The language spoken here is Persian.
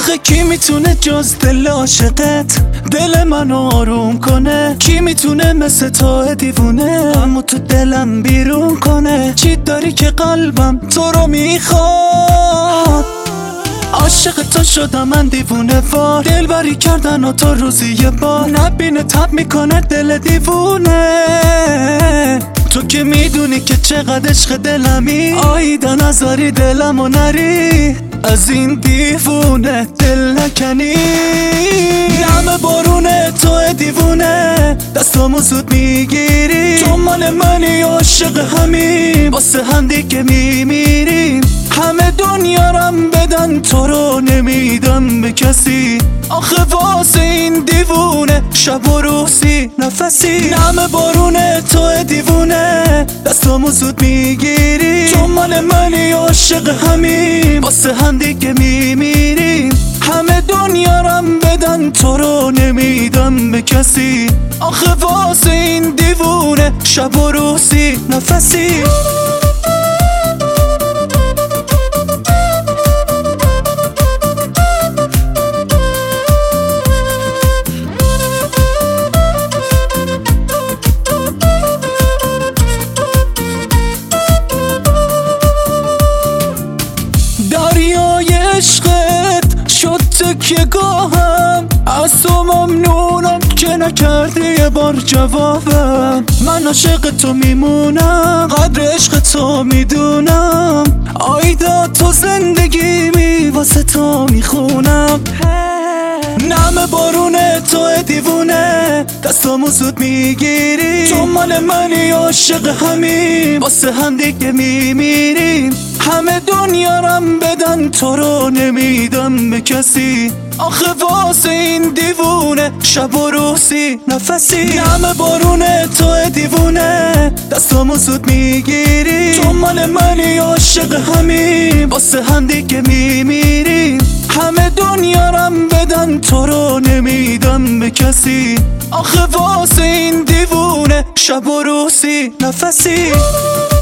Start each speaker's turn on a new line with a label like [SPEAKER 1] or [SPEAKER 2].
[SPEAKER 1] آخه کی میتونه جز دل عاشقت دل منو آروم کنه؟ کی میتونه مثل تو دیوونه اما تو دلم بیرون کنه؟ چی داری که قلبم تو رو میخواد؟ عاشق تو شدم من دیوونه وار، دل بری کردن و تو روزی یه بار نبینه تب میکنه دل دیوونه. تو که میدونی که چقدر عشق دلمی، آیدا نذاری دلمو نری از این دیوونه دل نکنی. نم بارونه تو دیوونه دستامو زود میگیری، تو مال منی عاشق همین واسه هم دیگه میمیریم. همه دنیارم بدن تو رو نمیدم به کسی، آخه واسه این دیوونه شب و روزی نفسی. نم بارونه تو دیوونه دستامو زود میگیری، تو مال منی عاشق همین واسه هم دیگه میمیریم. همه دنیارم بدن تو رو نمیدم به کسی، آخه واسه این دیوونه شب و روزی نفسی. دریای عشقت شد تکیه گاهم، از تو ممنونم که نکردی یه بار جوابم. من عاشق تو میمونم، قدر عشق تو میدونم، آیدا تو زندگیمی واسه تو میخونم. نم بارونه تو دیوونه دستامو زود میگیری، تو مال منی عاشق همین واسه هم دیگه میمیریم. همه دنیارم بدن تو رو نمیدم به کسی، آخه واسه این دیوونه شب و روزی نفسی. نم بارونه تو دیوونه دستامو زود میگیری، تو مال منی عاشق همین واسه هم دیگه میمیریم. همه دنیارم بدن تو رو نمیدم به کسی، آخه واسه این دیوونه شب و روزی نفسی.